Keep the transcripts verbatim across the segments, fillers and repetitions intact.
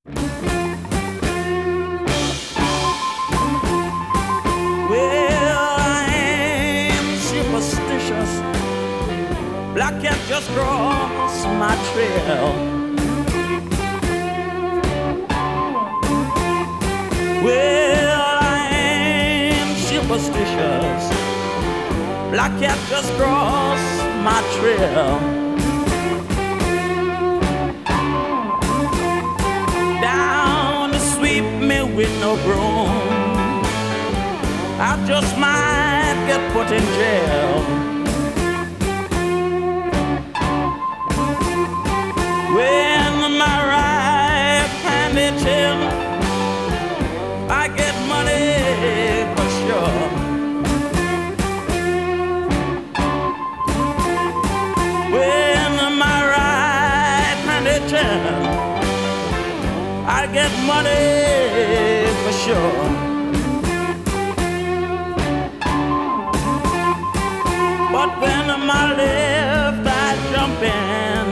Well, I am superstitious. Black cat just crossed my trail. Well, I am superstitious. Black cat just crossed my trail. Down to sweep me with no broom, I just might get put in jail. When my right hand is chill, I get money for sure. When my right hand is chill, I get money for sure. But when my left eye jumping,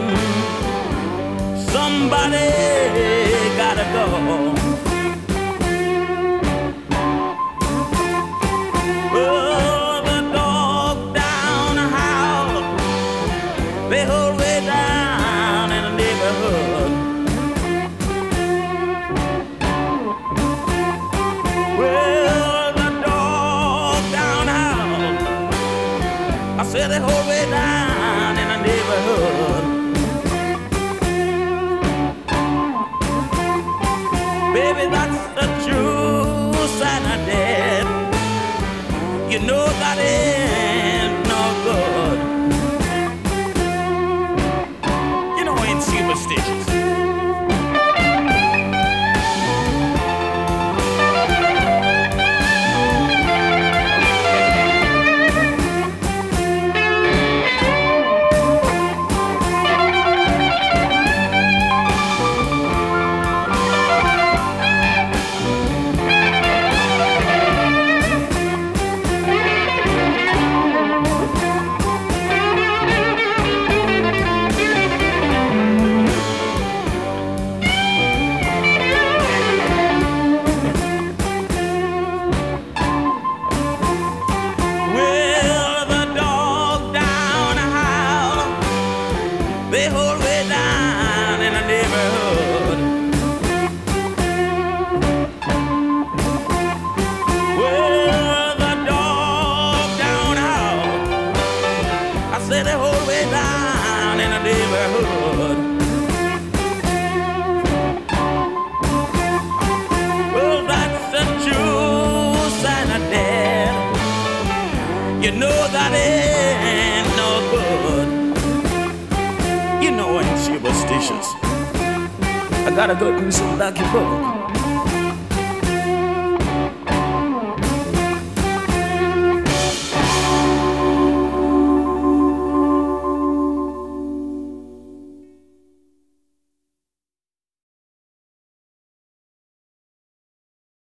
somebody gotta go. Oh, the dog down the house, they hold way down in the neighborhood. Well, the dog down the house, I said they hold way down in the neighborhood. Baby, that's the true sign of death. You know that ain't no good. You know I ain't superstitious. They hold way down in the neighborhood. Well, the dog down house, I said they hold way down in the neighborhood. Well, that's the true sign of death. You know that ain't no good. You know I'm superstitious. I gotta go do some lucky bull.